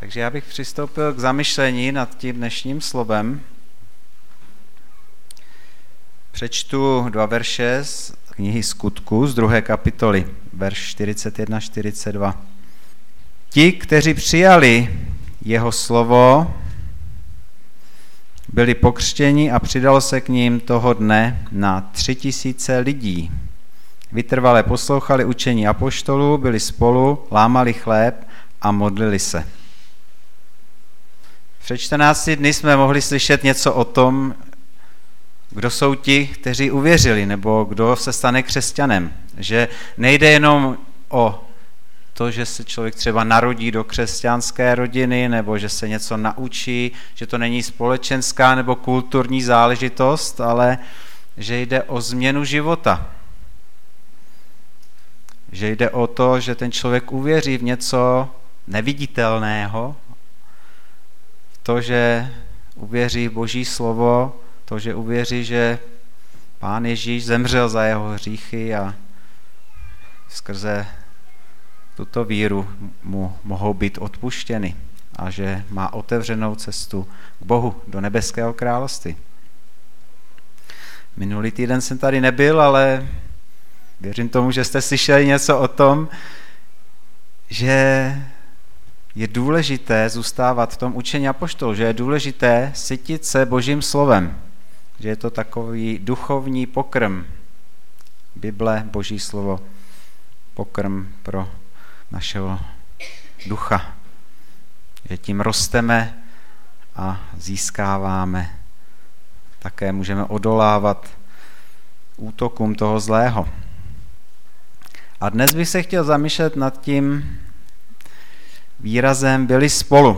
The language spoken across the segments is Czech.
Takže já bych přistoupil k zamyšlení nad tím dnešním slovem. Přečtu 2 verše z knihy Skutků z 2. kapitoly, verš 41-42. Ti, kteří přijali jeho slovo, byli pokřtěni a přidalo se k ním toho dne na 3000 lidí. Vytrvale poslouchali učení apoštolů, byli spolu, lámali chléb a modlili se. Před 14 dny jsme mohli slyšet něco o tom, kdo jsou ti, kteří uvěřili, nebo kdo se stane křesťanem. Že nejde jenom o to, že se člověk třeba narodí do křesťanské rodiny, nebo že se něco naučí, že to není společenská nebo kulturní záležitost, ale že jde o změnu života. Že jde o to, že ten člověk uvěří v něco neviditelného, to, že uvěří v Boží slovo, to, že uvěří, že Pán Ježíš zemřel za jeho hříchy a skrze tuto víru mu mohou být odpuštěny a že má otevřenou cestu k Bohu do nebeského království. Minulý týden jsem tady nebyl, ale věřím tomu, že jste slyšeli něco o tom, že je důležité zůstávat v tom učení apoštolů, že je důležité sytit se Božím slovem, že je to takový duchovní pokrm. Bible, Boží slovo, pokrm pro našeho ducha. Že tím rosteme a získáváme. Také můžeme odolávat útokům toho zlého. A dnes bych se chtěl zamýšlet nad tím výrazem byli spolu.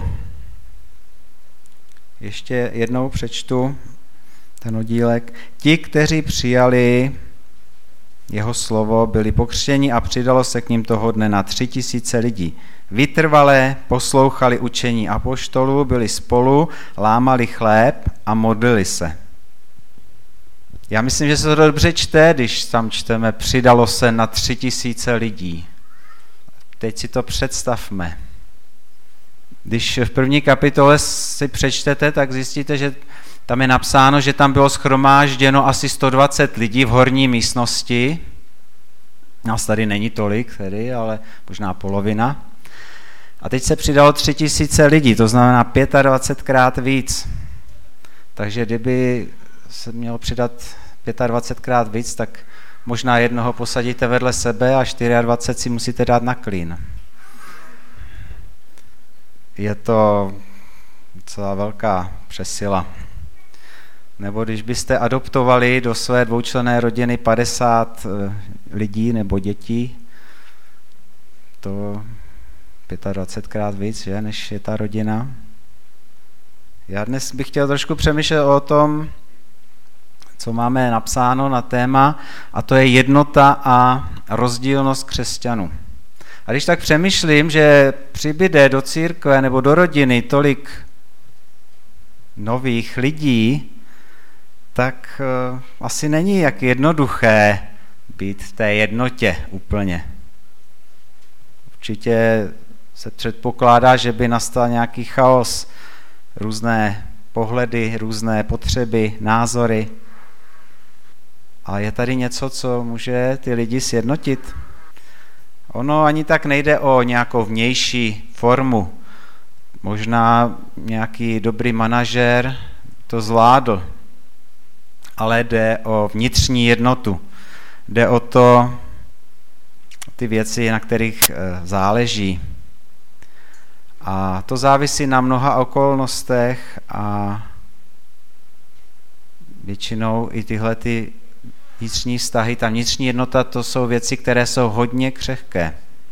Ještě jednou přečtu ten oddílek. Ti, kteří přijali jeho slovo, byli pokřtěni a přidalo se k ním toho dne na 3000 lidí. Vytrvalé poslouchali učení apoštolů, byli spolu, lámali chléb a modlili se. Já myslím, že se to dobře čte, když tam čteme přidalo se na 3000 lidí. Teď si to představme. Když v 1. kapitole si přečtete, tak zjistíte, že tam je napsáno, že tam bylo shromážděno asi 120 lidí v horní místnosti. Nás tady není tolik, tedy, ale možná polovina. A teď se přidalo 3000 lidí, to znamená 25krát víc. Takže kdyby se mělo přidat 25krát víc, tak možná jednoho posadíte vedle sebe a 24 si musíte dát na klín. Je to docela velká přesila. Nebo když byste adoptovali do své dvoučlenné rodiny 50 lidí nebo dětí, to 25krát víc, že, než je ta rodina. Já dnes bych chtěl trošku přemýšlet o tom, co máme napsáno na téma, a to je jednota a rozdílnost křesťanů. A když tak přemýšlím, že přibyde do církve nebo do rodiny tolik nových lidí, tak asi není jak jednoduché být v té jednotě úplně. Určitě se předpokládá, že by nastal nějaký chaos, různé pohledy, různé potřeby, názory. A je tady něco, co může ty lidi sjednotit. Ono ani tak nejde o nějakou vnější formu. Možná nějaký dobrý manažer to zvládl, ale jde o vnitřní jednotu. Jde o to, ty věci, na kterých záleží. A to závisí na mnoha okolnostech a většinou i tyhle ty vnitřní vztahy, ta vnitřní jednota, to jsou věci, které jsou hodně křehké.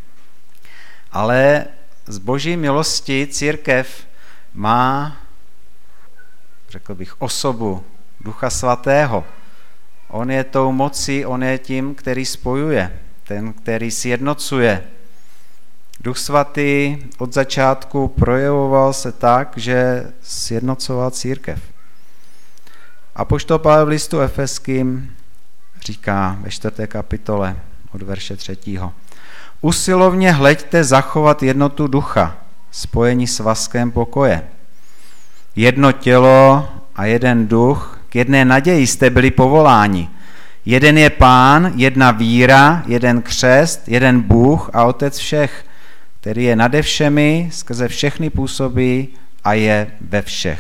Ale z Boží milosti církev má, řekl bych, osobu Ducha Svatého. On je tou mocí, on je tím, který spojuje, ten, který sjednocuje. Duch Svatý od začátku projevoval se tak, že sjednocoval církev. Apoštol Pavel v listu Efeským říká ve 4. kapitole od verše 3. Usilovně hleďte zachovat jednotu ducha spojení svazkem pokoje. Jedno tělo a jeden duch, k jedné naději jste byli povoláni. Jeden je Pán, jedna víra, jeden křest, jeden Bůh a Otec všech, který je nade všemi, skrze všechny působí a je ve všech.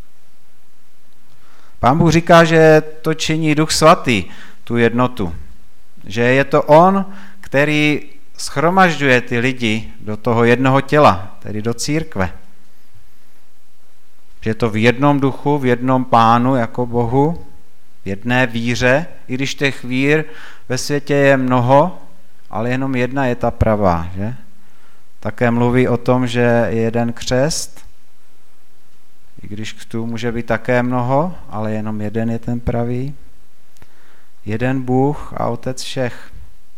Pán Bůh říká, že to činí Duch Svatý, tu jednotu. Že je to on, který shromažďuje ty lidi do toho jednoho těla, tedy do církve. Že je to v jednom duchu, v jednom Pánu jako Bohu, v jedné víře, i když těch vír ve světě je mnoho, ale jenom jedna je ta pravá, že? Také mluví o tom, že je jeden křest, i když křtů může být také mnoho, ale jenom jeden je ten pravý. Jeden Bůh a Otec všech.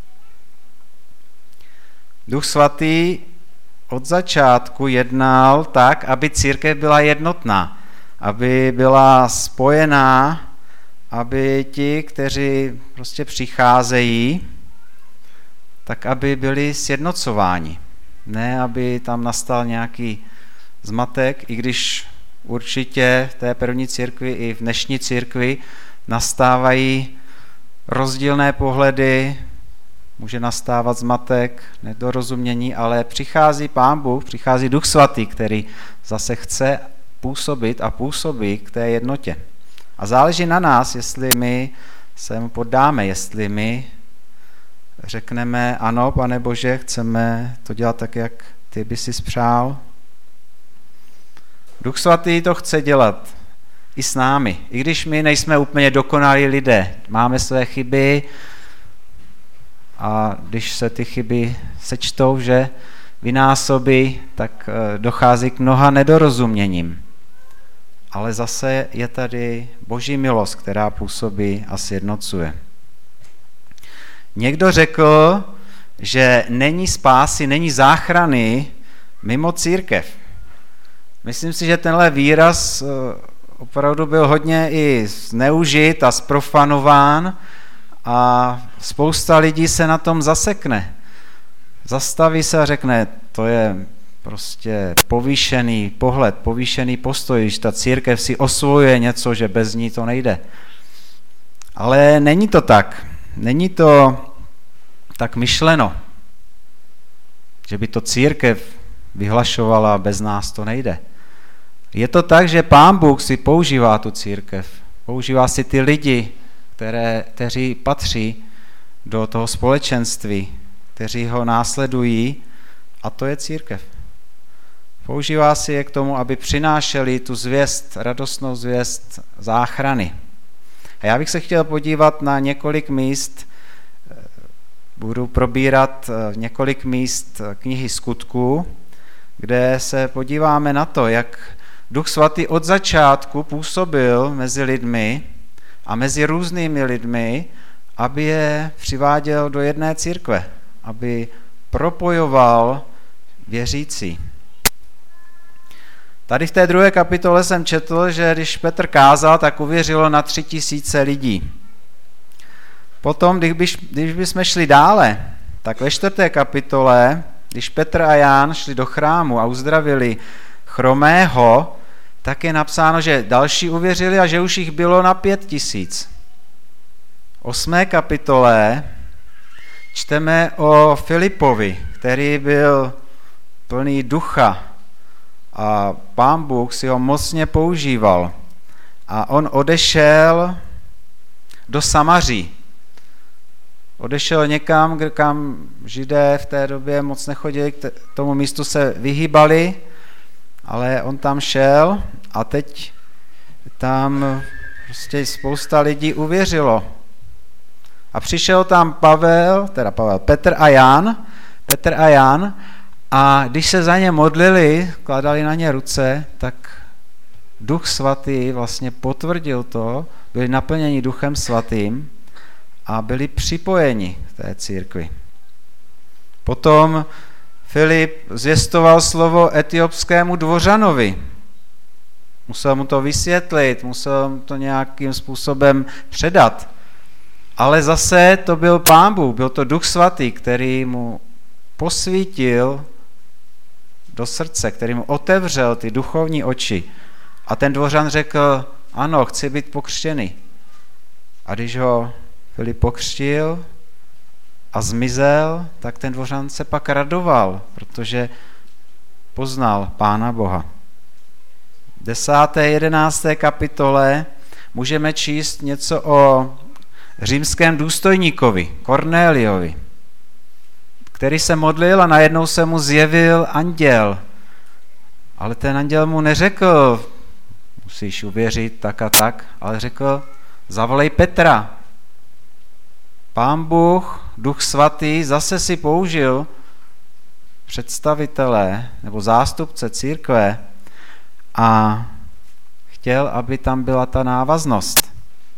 Duch Svatý od začátku jednal tak, aby církev byla jednotná, aby byla spojená, aby ti, kteří prostě přicházejí, tak aby byli sjednocováni. Ne, aby tam nastal nějaký zmatek, i když určitě v té první církvi i v dnešní církvi nastávají rozdílné pohledy, může nastávat zmatek, nedorozumění, ale přichází Pán Bůh, přichází Duch Svatý, který zase chce působit a působí k té jednotě. A záleží na nás, jestli my se mu poddáme, jestli my řekneme, ano, Pane Bože, chceme to dělat tak, jak ty by si spřál. Duch Svatý to chce dělat i s námi, i když my nejsme úplně dokonalí lidé, máme své chyby a když se ty chyby sečtou, že vynásobí, tak dochází k mnoha nedorozuměním. Ale zase je tady Boží milost, která působí a sjednocuje. Někdo řekl, že není spásy, není záchrany mimo církev. Myslím si, že tenhle výraz opravdu byl hodně i zneužit a zprofanován a spousta lidí se na tom zasekne. Zastaví se a řekne, to je prostě povýšený pohled, povýšený postoj, když ta církev si osvojuje něco, že bez ní to nejde. Ale není to tak. Není to tak myšleno, že by to církev vyhlašovala, bez nás to nejde. Je to tak, že Pán Bůh si používá tu církev. Používá si ty lidi, kteří patří do toho společenství, kteří ho následují, a to je církev. Používá si je k tomu, aby přinášeli tu zvěst, radostnou zvěst záchrany. A já bych se chtěl podívat na několik míst, budu probírat několik míst knihy Skutků, kde se podíváme na to, jak Duch Svatý od začátku působil mezi lidmi a mezi různými lidmi, aby je přiváděl do jedné církve, aby propojoval věřící. Tady v té 2. kapitole jsem četl, že když Petr kázal, tak uvěřilo na 3000 lidí. Potom, když bychom šli dále, tak ve 4. kapitole, když Petr a Jan šli do chrámu a uzdravili chromého, tak je napsáno, že další uvěřili a že už jich bylo na 5000. V 8. kapitole čteme o Filipovi, který byl plný ducha a Pán Bůh si ho mocně používal. A on odešel do Samaří. Odešel někam, kam Židé v té době moc nechodili, k tomu místu se vyhýbali, ale on tam šel a teď tam prostě spousta lidí uvěřilo. A přišel tam Petr a Jan, a když se za ně modlili, kladali na ně ruce, tak Duch Svatý vlastně potvrdil to, byli naplněni Duchem Svatým a byli připojeni k té církvi. Potom Filip zvěstoval slovo etiopskému dvořanovi. Musel mu to vysvětlit, musel mu to nějakým způsobem předat. Ale zase to byl Pán Bůh, byl to Duch Svatý, který mu posvítil do srdce, který mu otevřel ty duchovní oči. A ten dvořan řekl, ano, chci být pokřtěný. A když ho Filip pokřtil a zmizel, tak ten dvořan se pak radoval, protože poznal Pána Boha. V 10. 11. kapitole můžeme číst něco o římském důstojníkovi, Kornéliovi, který se modlil a najednou se mu zjevil anděl. Ale ten anděl mu neřekl, musíš uvěřit tak a tak, ale řekl, zavolej Petra. Pán Bůh, Duch Svatý, zase si použil představitele nebo zástupce církve a chtěl, aby tam byla ta návaznost.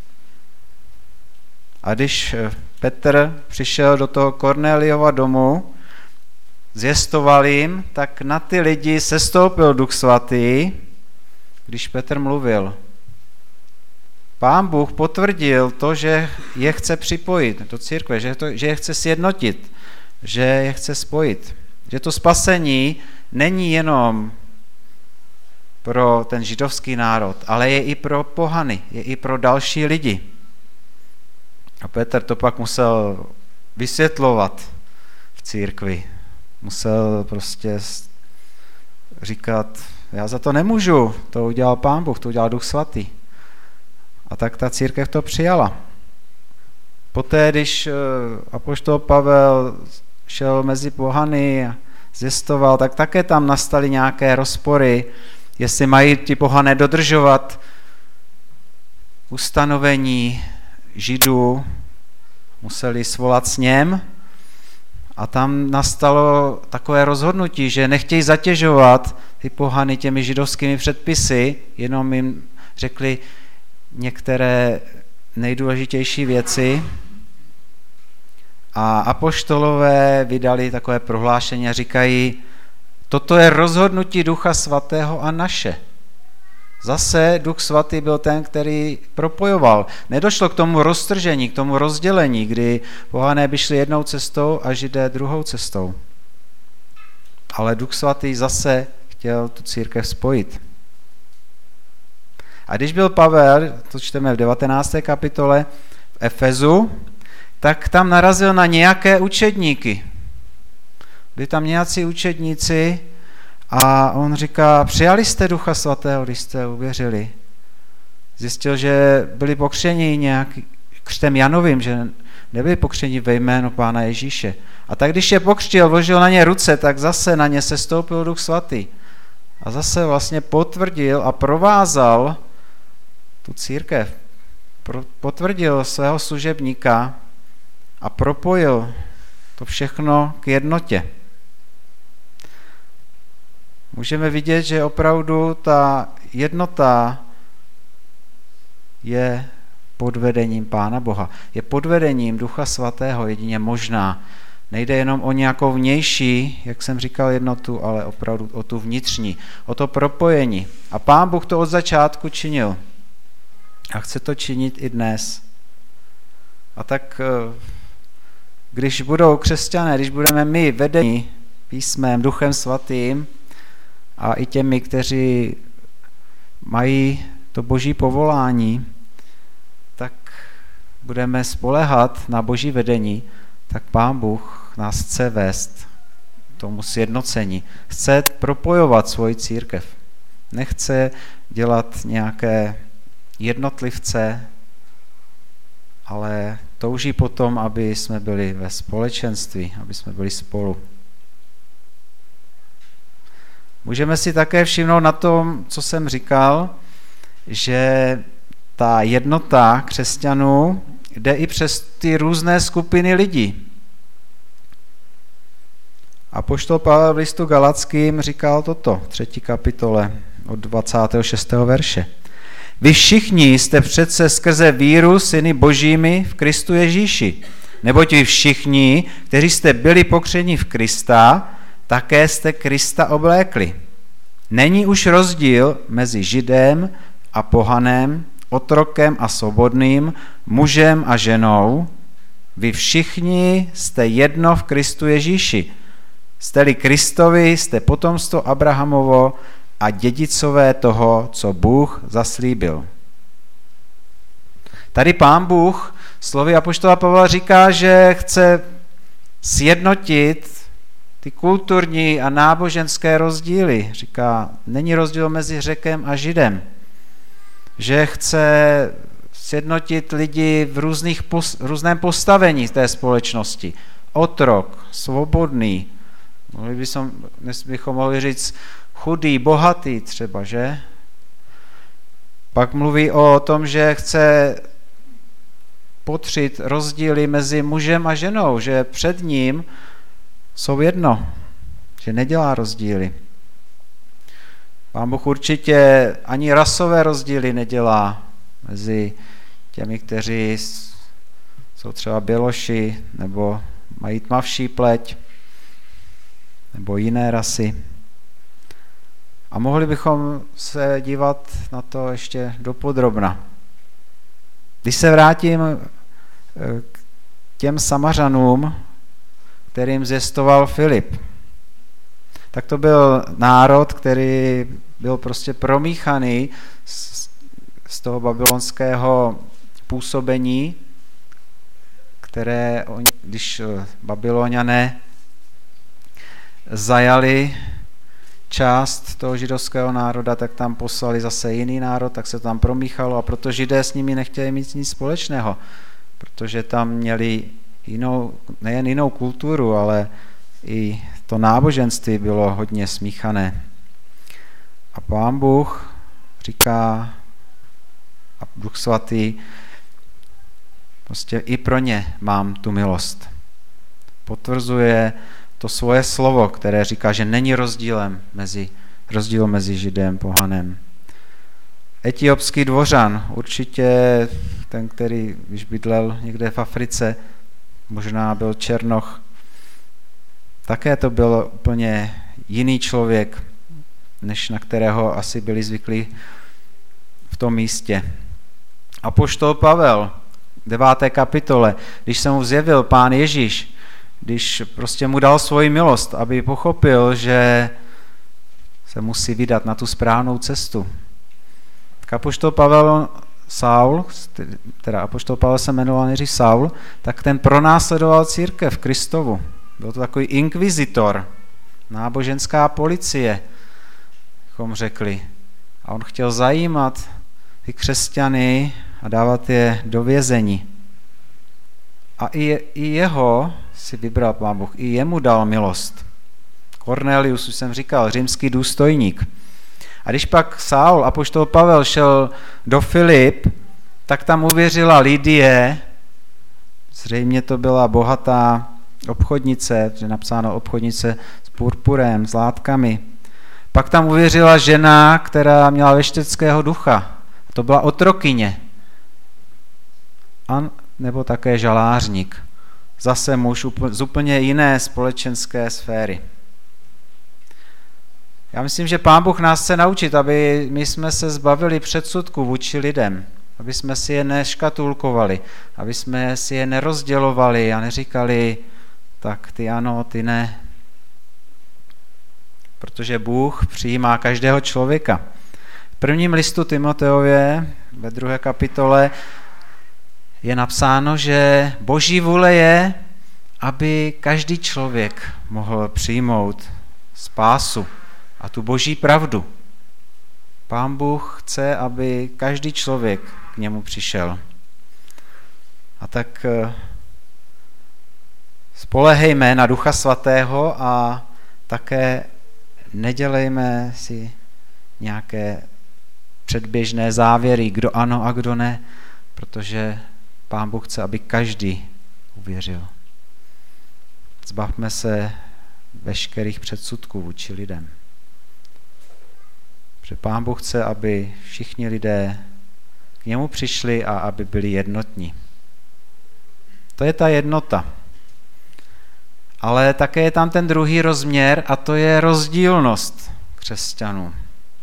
A když Petr přišel do toho Kornéliova domu, zjistoval jim, tak na ty lidi sestoupil Duch Svatý, když Petr mluvil. Pán Bůh potvrdil to, že je chce připojit do církve, že je chce sjednotit, že je chce spojit. Že to spasení není jenom pro ten židovský národ, ale je i pro pohany, je i pro další lidi. A Petr to pak musel vysvětlovat v církvi. Musel prostě říkat, já za to nemůžu, to udělal Pán Bůh, to udělal Duch Svatý. A tak ta církev to přijala. Poté, když apoštol Pavel šel mezi pohany a zjistoval, tak také tam nastaly nějaké rozpory, jestli mají ti pohané dodržovat ustanovení Židů, museli svolat sněm a tam nastalo takové rozhodnutí, že nechtějí zatěžovat ty pohany těmi židovskými předpisy, jenom jim řekli některé nejdůležitější věci. A apoštolové vydali takové prohlášení a říkají, toto je rozhodnutí Ducha Svatého a naše. Zase Duch Svatý byl ten, který propojoval. Nedošlo k tomu roztržení, k tomu rozdělení, kdy pohané by šli jednou cestou a Židé druhou cestou. Ale Duch Svatý zase chtěl tu církev spojit. A když byl Pavel, to čteme v 19. kapitole v Efezu, tak tam narazil na nějaké učedníky. Byli tam nějací učedníci a on říká, přijali jste Ducha Svatého, když jste uvěřili. Zjistil, že byli pokřtěni nějak křtem Janovým, že nebyli pokřtěni ve jménu Pána Ježíše. A tak když je pokřtil, vložil na ně ruce, tak zase na ně sestoupil Duch Svatý. A zase vlastně potvrdil a provázal tu církev. Potvrdil svého služebníka a propojil to všechno k jednotě. Můžeme vidět, že opravdu ta jednota je pod vedením Pána Boha. Je pod vedením Ducha Svatého jedině možná. Nejde jenom o nějakou vnější, jak jsem říkal, jednotu, ale opravdu o tu vnitřní, o to propojení. A Pán Bůh to od začátku činil. A chce to činit i dnes. A tak, když budou křesťané, když budeme my vedeni písmem, Duchem Svatým a i těmi, kteří mají to boží povolání, tak budeme spoléhat na boží vedení, tak Pán Bůh nás chce vést tomu sjednocení. Chce propojovat svoji církev. Nechce dělat nějaké jednotlivce, ale touží potom, aby jsme byli ve společenství, aby jsme byli spolu. Můžeme si také všimnout na tom, co jsem říkal, že ta jednota křesťanů jde i přes ty různé skupiny lidí. Apoštol Pavel v listu Galackým říkal toto, 3. kapitole od 26. verše. Vy všichni jste přece skrze víru syny božími v Kristu Ježíši. Neboť vy všichni, kteří jste byli pokřtěni v Krista, také jste Krista oblékli. Není už rozdíl mezi Židem a pohanem, otrokem a svobodným, mužem a ženou. Vy všichni jste jedno v Kristu Ježíši. Jste-li Kristovi, jste potomstvo Abrahamovo a dědicové toho, co Bůh zaslíbil. Tady Pán Bůh slovy apoštola Pavla říká, že chce sjednotit ty kulturní a náboženské rozdíly. Říká, není rozdíl mezi Řekem a Židem. Že chce sjednotit lidi v různém postavení té společnosti. Otrok, svobodný, dnes bychom mohli říct chudý, bohatý třeba, že? Pak mluví o tom, že chce potřít rozdíly mezi mužem a ženou, že před ním jsou jedno, že nedělá rozdíly. Pán Bůh určitě ani rasové rozdíly nedělá mezi těmi, kteří jsou třeba běloši, nebo mají tmavší pleť, nebo jiné rasy. A mohli bychom se dívat na to ještě dopodrobna. Když se vrátím k těm Samařanům, kterým zvěstoval Filip, tak to byl národ, který byl prostě promíchaný z toho babylonského působení, které, když Babyloniané zajali část toho židovského národa, tak tam poslali zase jiný národ, tak se tam promíchalo a proto Židé s nimi nechtěli mít nic společného, protože tam měli nejen jinou kulturu, ale i to náboženství bylo hodně smíchané. A Pán Bůh říká, a Duch Svatý, prostě i pro ně mám tu milost. Potvrzuje to svoje slovo, které říká, že není rozdíl mezi Židem a pohanem. Etiopský dvořan, určitě ten, který, když bydlel někde v Africe, možná byl černoch, také to byl úplně jiný člověk, než na kterého asi byli zvyklí v tom místě. Apoštol Pavel, 9. kapitole, když se mu zjevil Pán Ježíš, když prostě mu dal svoji milost, aby pochopil, že se musí vydat na tu správnou cestu. Tak apoštol Pavel apoštol Pavel se jmenoval nejdřív Saul, tak ten pronásledoval církev Kristovu. Byl to takový inkvizitor, náboženská policie, bychom řekli. A on chtěl zajímat ty křesťany a dávat je do vězení. A i jeho si vybral Pán Bůh, i jemu dal milost. Cornelius, už jsem říkal, římský důstojník. A když pak Saul, apoštol Pavel, šel do Filip, tak tam uvěřila Lidie, zřejmě to byla bohatá obchodnice, je napsáno obchodnice s purpurem, s látkami. Pak tam uvěřila žena, která měla vešteckého ducha. To byla otrokyně. Nebo také žalářník. Zase muž z úplně jiné společenské sféry. Já myslím, že Pán Bůh nás chce naučit, aby my jsme se zbavili předsudků vůči lidem, aby jsme si je neškatulkovali, aby jsme si je nerozdělovali a neříkali, tak ty ano, ty ne. Protože Bůh přijímá každého člověka. V prvním listu Timoteově ve 2. kapitole je napsáno, že Boží vůle je, aby každý člověk mohl přijmout spásu a tu Boží pravdu. Pán Bůh chce, aby každý člověk k němu přišel. A tak spolehejme na Ducha Svatého a také nedělejme si nějaké předběžné závěry, kdo ano a kdo ne, protože Pán Bůh chce, aby každý uvěřil. Zbavme se veškerých předsudků vůči lidem. Protože Pán Bůh chce, aby všichni lidé k němu přišli a aby byli jednotní. To je ta jednota. Ale také je tam ten druhý rozměr a to je rozdílnost křesťanů.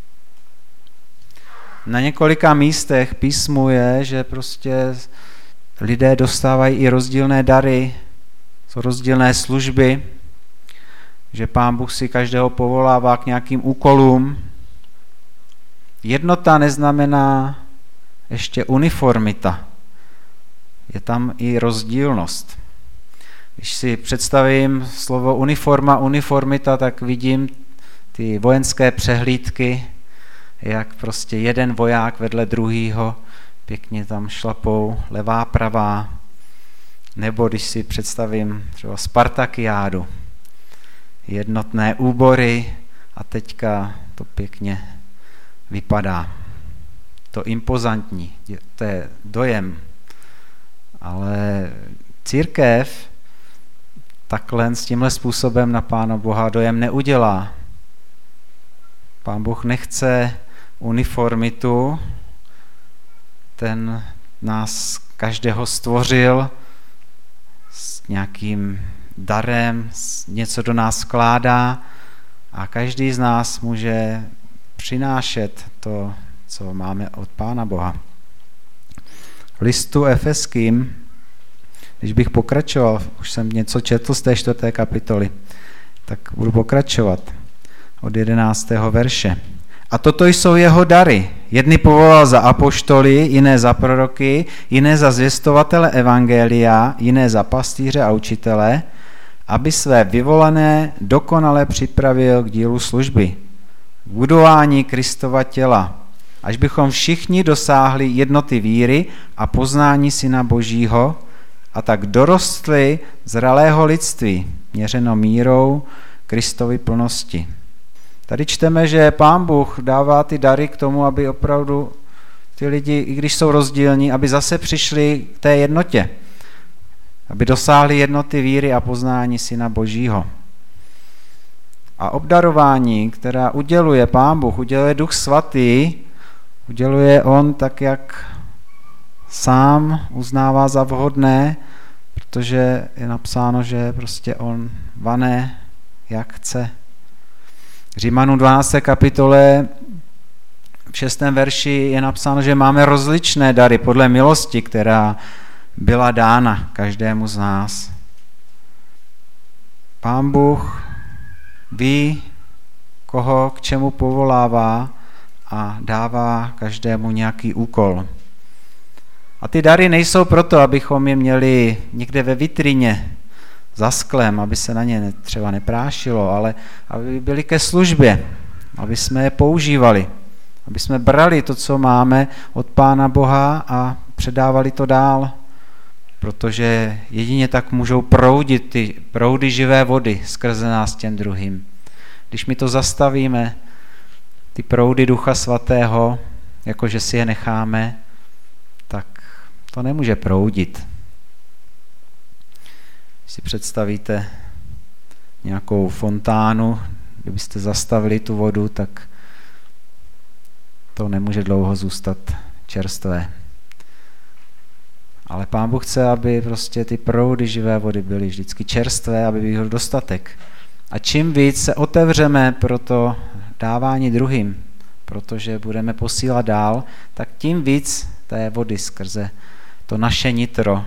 Na několika místech písmu je, že prostě lidé dostávají i rozdílné dary, jsou rozdílné služby. že Pán Bůh si každého povolává k nějakým úkolům. Jednota neznamená ještě uniformita. Je tam i rozdílnost. Když si představím slovo uniformita, tak vidím ty vojenské přehlídky, jak prostě jeden voják vedle druhýho pěkně tam šlapou, levá, pravá. Nebo když si představím třeba Spartakiádu, jednotné úbory a teďka to pěkně vypadá. To impozantní, to je dojem. Ale církev takhle s tímhle způsobem na Pána Boha dojem neudělá. Pán Bůh nechce uniformitu, ten nás každého stvořil s nějakým darem, něco do nás vkládá a každý z nás může přinášet to, co máme od Pána Boha. V listu Efeským, když bych pokračoval, už jsem něco četl z té 4. kapitoly, tak budu pokračovat od 11. verše. A toto jsou jeho dary. Jedny povolal za apoštoly, jiné za proroky, jiné za zvěstovatele evangelia, jiné za pastýře a učitele, aby své vyvolané dokonale připravil k dílu služby, k budování Kristova těla, až bychom všichni dosáhli jednoty víry a poznání Syna Božího a tak dorostli zralého lidství, měřeno mírou Kristovy plnosti. Tady čteme, že Pán Bůh dává ty dary k tomu, aby opravdu ty lidi, i když jsou rozdílní, aby zase přišli k té jednotě, aby dosáhli jednoty víry a poznání Syna Božího. A obdarování, která uděluje Pán Bůh, uděluje Duch Svatý, uděluje on tak, jak sám uznává za vhodné, protože je napsáno, že prostě on vane, jak chce. Římanům 12. kapitole v 6. verši je napsáno, že máme rozličné dary podle milosti, která byla dána každému z nás. Pán Bůh ví, koho k čemu povolává a dává každému nějaký úkol. A ty dary nejsou proto, abychom je měli někde ve vitrině za sklem, aby se na ně třeba neprášilo, ale aby byly ke službě, aby jsme je používali, aby jsme brali to, co máme od Pána Boha a předávali to dál, protože jedině tak můžou proudit ty proudy živé vody skrze nás těm druhým. Když my to zastavíme, ty proudy Ducha Svatého, jakože si je necháme, tak to nemůže proudit. Když si představíte nějakou fontánu, kdybyste zastavili tu vodu, tak to nemůže dlouho zůstat čerstvé. Ale Pán Bůh chce, aby prostě ty proudy živé vody byly vždycky čerstvé, aby byl dostatek. A čím víc se otevřeme pro to dávání druhým, protože budeme posílat dál, tak tím víc té vody skrze to naše nitro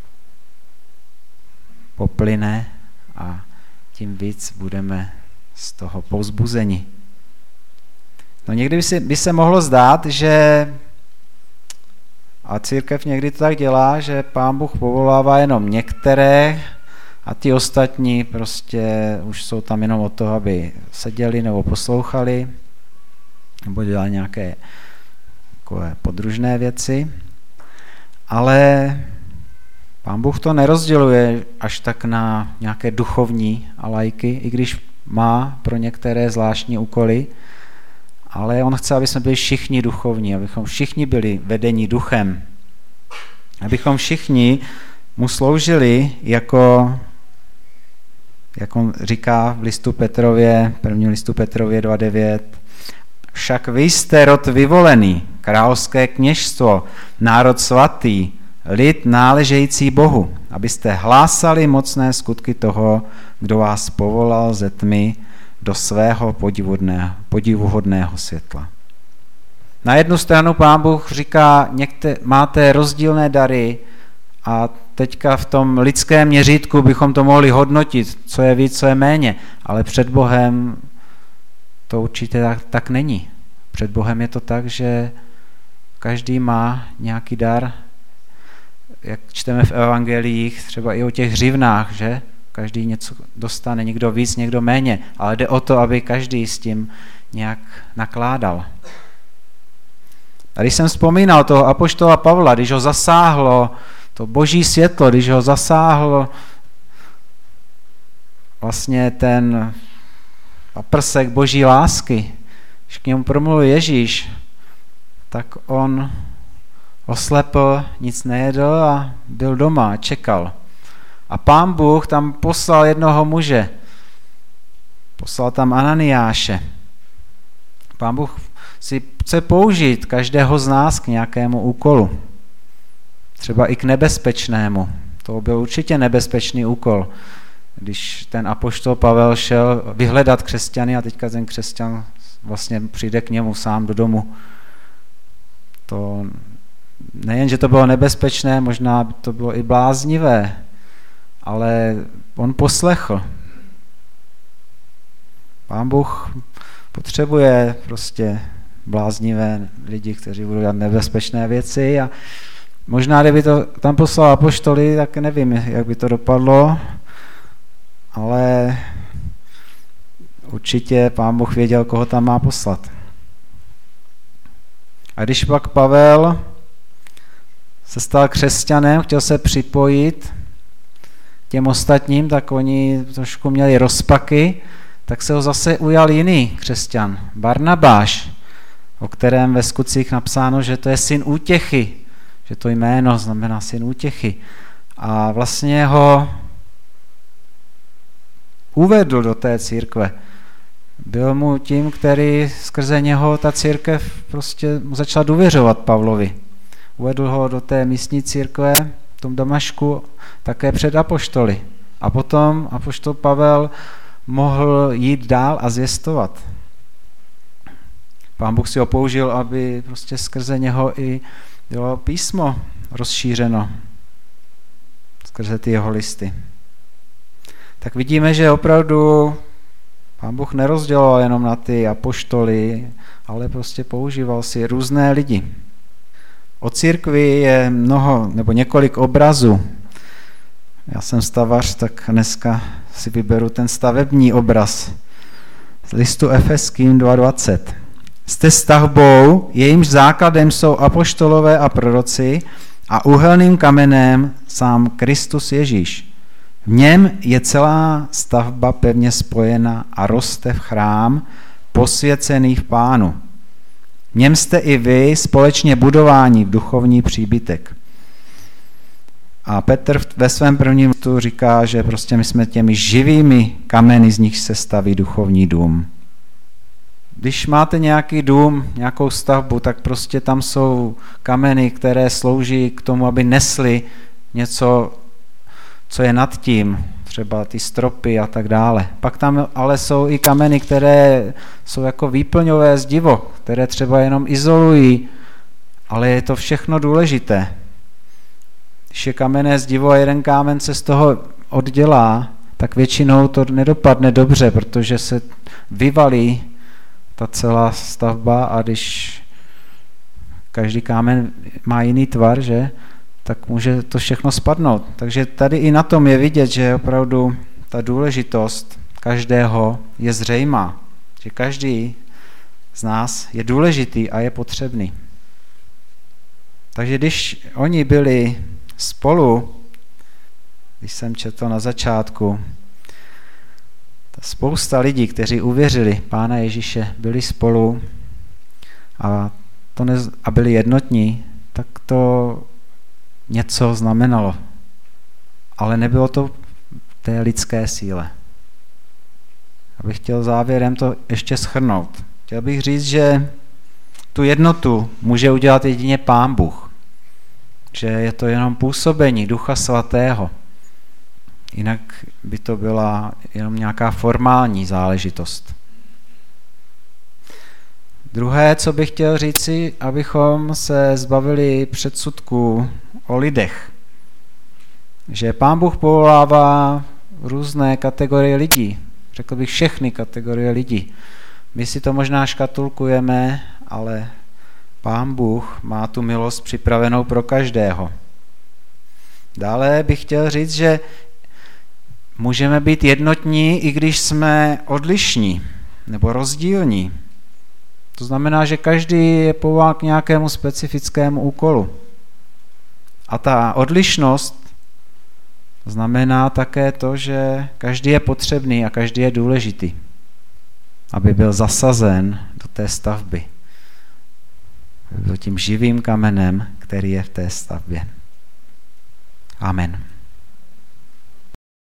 poplyne a tím víc budeme z toho povzbuzeni. No někdy by se mohlo zdát, že a církev někdy to tak dělá, že Pán Bůh povolává jenom některé a ty ostatní prostě už jsou tam jenom od toho, aby seděli nebo poslouchali nebo dělali nějaké takové podružné věci. Ale Pán Bůh to nerozděluje až tak na nějaké duchovní a laiky, i když má pro některé zvláštní úkoly, ale on chce, aby jsme byli všichni duchovní, abychom všichni byli vedeni duchem, abychom všichni mu sloužili jako, jak on říká v listu Petrově, prvním listu Petrově 2.9, však vy jste rod vyvolený, královské kněžstvo, národ svatý, lid náležející Bohu, abyste hlásali mocné skutky toho, kdo vás povolal ze tmy do svého podivuhodného světla. Na jednu stranu Pán Bůh říká, máte rozdílné dary a teďka v tom lidském měřítku bychom to mohli hodnotit, co je víc, co je méně, ale před Bohem to určitě tak není. Před Bohem je to tak, že každý má nějaký dar, jak čteme v evangeliích, třeba i o těch hřivnách, že? Každý něco dostane, někdo víc, někdo méně, ale jde o to, aby každý s tím nějak nakládal. A když jsem vzpomínal toho apoštola Pavla, když ho zasáhlo to boží světlo, když ho zasáhlo vlastně ten paprsek boží lásky, když k němu promluvil Ježíš, tak on oslepl, nic nejedl a byl doma, čekal. A Pán Bůh tam poslal jednoho muže. Poslal tam Ananiáše. Pán Bůh si chce použít každého z nás k nějakému úkolu. Třeba i k nebezpečnému. To byl určitě nebezpečný úkol. Když ten apoštol Pavel šel vyhledat křesťany a teďka ten křesťan vlastně přijde k němu sám do domu. To nejen, že to bylo nebezpečné, možná by to bylo i bláznivé, ale on poslechl. Pán Bůh potřebuje prostě bláznivé lidi, kteří budou dělat nebezpečné věci a možná, kdyby to tam poslal apoštoly, tak nevím, jak by to dopadlo, ale určitě Pán Bůh věděl, koho tam má poslat. A když pak Pavel se stal křesťanem, chtěl se připojit těm ostatním, tak oni trošku měli rozpaky, tak se ho zase ujal jiný křesťan, Barnabáš, o kterém ve skutcích napsáno, že to je syn útěchy, že to jméno znamená syn útěchy. A vlastně ho uvedl do té církve. Byl mu tím, který skrze něho ta církev prostě začala důvěřovat Pavlovi. Uvedl ho do té místní církve v tom Damašku také před apoštoly. A potom apoštol Pavel mohl jít dál a zvěstovat. Pán Bůh si ho použil, aby prostě skrze něho i bylo písmo rozšířeno. Skrze ty jeho listy. Tak vidíme, že opravdu Pán Bůh nerozděloval jenom na ty apoštoly, ale prostě používal si různé lidi. O církvi je mnoho, nebo několik obrazů. Já jsem stavař, tak dneska si vyberu ten stavební obraz z listu Efeským 2.20. Jste stavbou, jejímž základem jsou apoštolové a proroci a úhelným kamenem sám Kristus Ježíš. V něm je celá stavba pevně spojena a roste v chrám posvěcený v Pánu. V něm jste i vy společně budováni v duchovní příbytek. A Petr ve svém prvním listu říká, že prostě my jsme těmi živými kameny, z nich se staví duchovní dům. Když máte nějaký dům, nějakou stavbu, tak prostě tam jsou kameny, které slouží k tomu, aby nesly něco, co je nad tím, třeba ty stropy a tak dále. Pak tam ale jsou i kameny, které jsou jako výplňové zdivo, které třeba jenom izolují, ale je to všechno důležité. Když je kamenné zdivo a jeden kámen se z toho oddělá, tak většinou to nedopadne dobře, protože se vyvalí ta celá stavba a když každý kámen má jiný tvar, že, tak může to všechno spadnout. Takže tady i na tom je vidět, že opravdu ta důležitost každého je zřejmá, že každý z nás je důležitý a je potřebný. Takže když oni byli spolu, když jsem četl na začátku, spousta lidí, kteří uvěřili Pána Ježíše, byli spolu a byli jednotní, tak to něco znamenalo. Ale nebylo to v té lidské síle. Abych chtěl závěrem to ještě shrnout. Chtěl bych říct, že tu jednotu může udělat jedině Pán Bůh. Že je to jenom působení Ducha Svatého. Jinak by to byla jenom nějaká formální záležitost. Druhé, co bych chtěl říci, abychom se zbavili předsudků o lidech. že Pán Bůh povolává různé kategorie lidí. Řekl bych všechny kategorie lidí. My si to možná škatulkujeme, ale Pán Bůh má tu milost připravenou pro každého. Dále bych chtěl říct, že můžeme být jednotní, i když jsme odlišní nebo rozdílní. To znamená, že každý je povolán k nějakému specifickému úkolu. A ta odlišnost znamená také to, že každý je potřebný a každý je důležitý, aby byl zasazen do té stavby. Byl tím živým kamenem, který je v té stavbě. Amen.